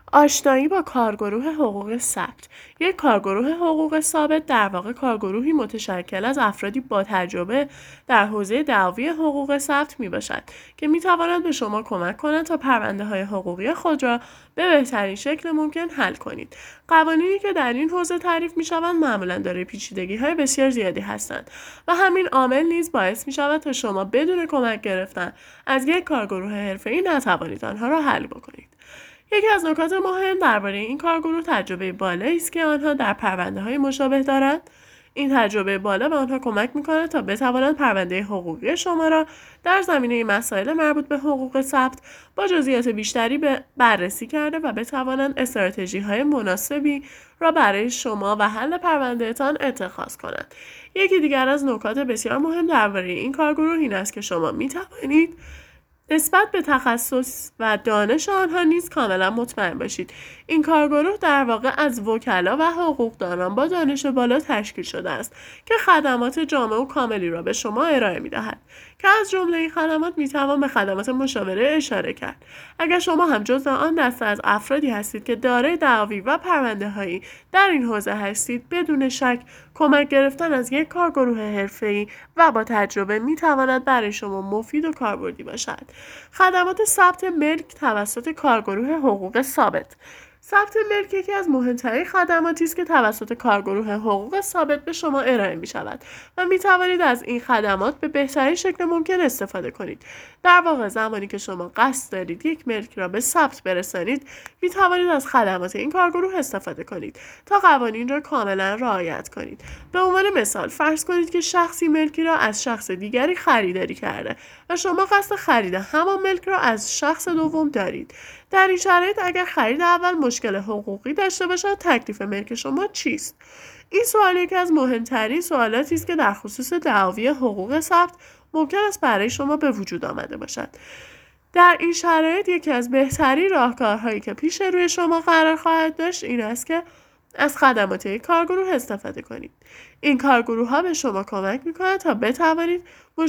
آشنایی با کارگروه حقوق ثبت. یک کارگروه حقوق ثابت در واقع کارگروهی متشکل از افرادی با تجربه در حوزه دعاوی حقوق ثبت میباشد که میتواند به شما کمک کنند تا پرونده های حقوقی خود را به بهترین شکل ممکن حل کنید. قوانینی که در این حوزه تعریف میشوند معمولا دارای پیچیدگی های بسیار زیادی هستند و همین عامل نیز باعث میشود تا شما بدون کمک گرفتن از یک کارگروه حرفه‌ای نتوانید آنها را حل بکنید. یکی از نکات مهم درباره این کارگروه تجربه بالایی است که آنها در پرونده‌های مشابه دارند. این تجربه بالا به آنها کمک می‌کند تا بتوانند پرونده حقوقی شما را در زمینه مسائل مربوط به حقوق ثبت با جزئیات بیشتری بررسی کرده و بتوانند استراتژی‌های مناسبی را برای شما و حل پروندهتان اتخاذ کنند. یکی دیگر از نکات بسیار مهم درباره این کارگروه این است که شما می‌توانید نسبت به تخصص و دانش آنها نیز کاملا مطمئن باشید. این کارگروه در واقع از وکلا و حقوقدانان با دانش بالا تشکیل شده است که خدمات جامع و کاملی را به شما ارائه می‌دهد که از جمله این خدمات می‌توان به خدمات مشاوره اشاره کرد. اگر شما هم جزء آن دسته از افرادی هستید که دارای دعاوی و پرونده‌هایی در این حوزه هستید، بدون شک کمک گرفتن از یک کارگروه حرفه‌ای و با تجربه می‌تواند برای شما مفید و کاربردی باشد. خدمات ثبت ملک توسط کارگروه حقوق ثابت. ثبت ملک یکی از مهمترین خدماتی است که توسط کارگروه حقوق ثابت به شما ارائه می شود و می توانید از این خدمات به بهترین شکل ممکن استفاده کنید. در واقع زمانی که شما قصد دارید یک ملک را به ثبت برسانید، می توانید از خدمات این کارگروه استفاده کنید تا قوانین را کاملا رعایت کنید. به عنوان مثال فرض کنید که شخصی ملکی را از شخص دیگری خریداری کرده و شما قصد خرید همان ملک را از شخص دوم دارید. در این شرایط اگر خرید اول مشکل حقوقی داشته باشد، تکلیف ملک شما چیست؟ این سوال یکی از مهمترین سوالاتی است که در خصوص دعاوی حقوق ثبت ممکن است برای شما به وجود آمده باشد. در این شرایط یکی از بهترین راهکارهایی که پیش روی شما قرار خواهد داشت این است که از خدمات یک کارگروه استفاده کنید. این کارگروه ها به شما کمک میکنند تا بتوانید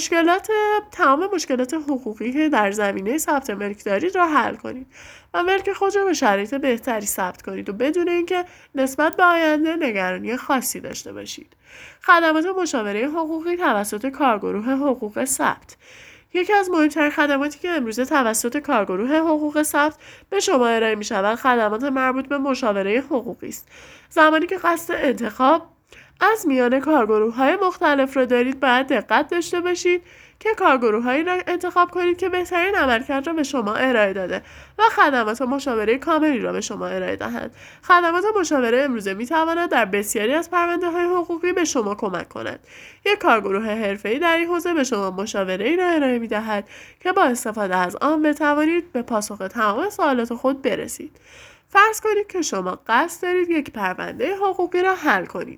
تمام مشکلات حقوقی که در زمینه ثبت ملک دارید را حل کنید و ملک خود را به شرایط بهتری ثبت کنید و بدون اینکه نسبت به آینده نگرانی خاصی داشته باشید. خدمات مشاوره حقوقی توسط کارگروه حقوق ثبت. یکی از مهمترین خدماتی که امروزه توسط کارگروه حقوق ثبت به شما ارائه می شود خدمات مربوط به مشاوره حقوقی است. زمانی که قصد انتخاب از میان کارگروه‌های مختلف را دارید، باید دقت داشته باشید که کارگروه‌هایی را انتخاب کنید که بهترین عملکرد را به شما ارائه داده و خدمات مشاوره کاملی را به شما ارائه دهند. خدمات مشاوره امروزه می‌تواند در بسیاری از پرونده‌های حقوقی به شما کمک کند. یک کارگروه حرفه‌ای در این حوزه به شما مشاوره‌ای را ارائه می‌دهد که با استفاده از آن بتوانید به پاسخ تمام سوالات خود برسید. فرض کنید که شما قصد دارید یک پرونده حقوقی را حل کنید،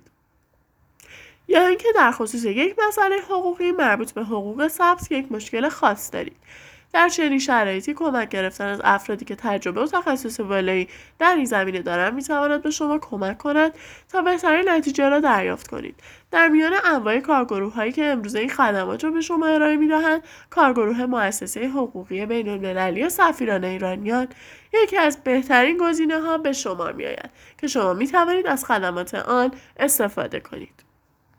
یا اینکه در خصوص یک مسئله حقوقی مربوط به حقوق ثبت یک مشکل خاص دارید. در چنین شرایطی کمک گرفتن از افرادی که تجربه و تخصص بالایی در این زمینه دارند میتواند به شما کمک کند تا بهترین نتیجه را دریافت کنید. در میان انواع کارگروه‌هایی که امروزه این خدمات را به شما ارائه می‌دهند، کارگروه مؤسسه حقوقی بین‌المللی سفیران ایرانیان یکی از بهترین گزینه‌ها به شمار می‌آید که شما می‌توانید از خدمات آن استفاده کنید.